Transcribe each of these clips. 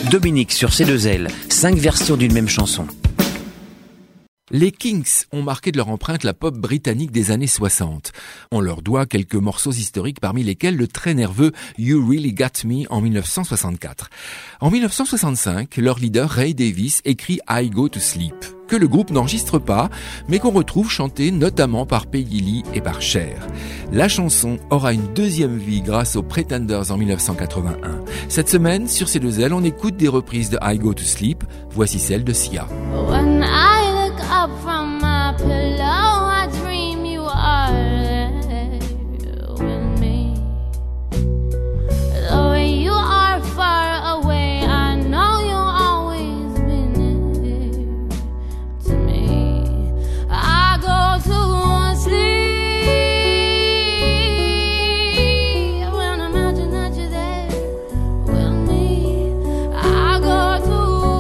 Dominique sur C2L, 5 versions d'une même chanson. Les Kinks ont marqué de leur empreinte la pop britannique des années 60. On leur doit quelques morceaux historiques parmi lesquels le très nerveux You Really Got Me en 1964. En 1965, leur leader Ray Davies écrit I Go to Sleep, que le groupe n'enregistre pas, mais qu'on retrouve chanté notamment par Peggy Lee et par Cher. La chanson aura une deuxième vie grâce aux Pretenders en 1981. Cette semaine, sur C2L, on écoute des reprises de I Go to Sleep. Voici celle de Sia. When I look up from my pillow, I dream you are there with me. Though you are far away, I know you'll always be near to me. I go to sleep when I imagine that you're there with me. I go to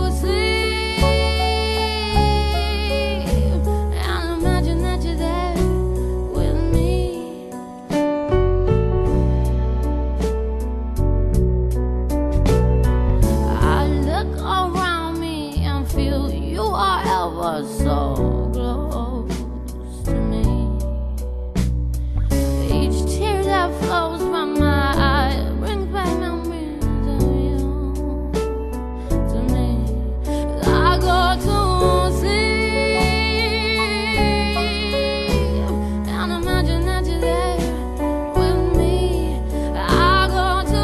so close to me. Each tear that flows from my eye brings back memories of you to me. I go to sleep and imagine that you're there with me. I go to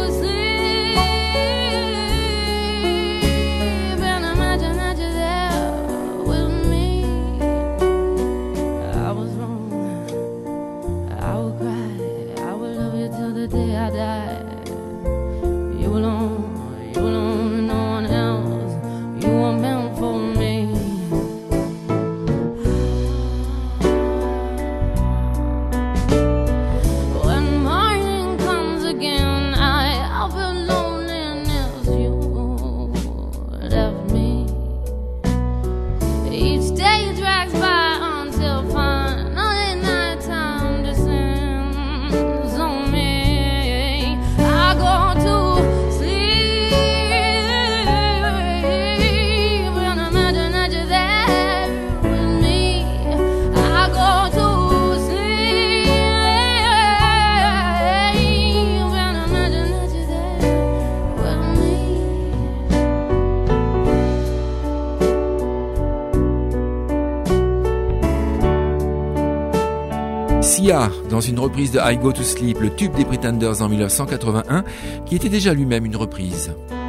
sleep and imagine that you're there. The day I die, you alone, no one else. You were meant for me. When morning comes again, I feel loneliness. You left me. Each day drags by until finally nighttime descends on me. Sia, dans une reprise de I Go to Sleep, le tube des Pretenders en 1981, qui était déjà lui-même une reprise.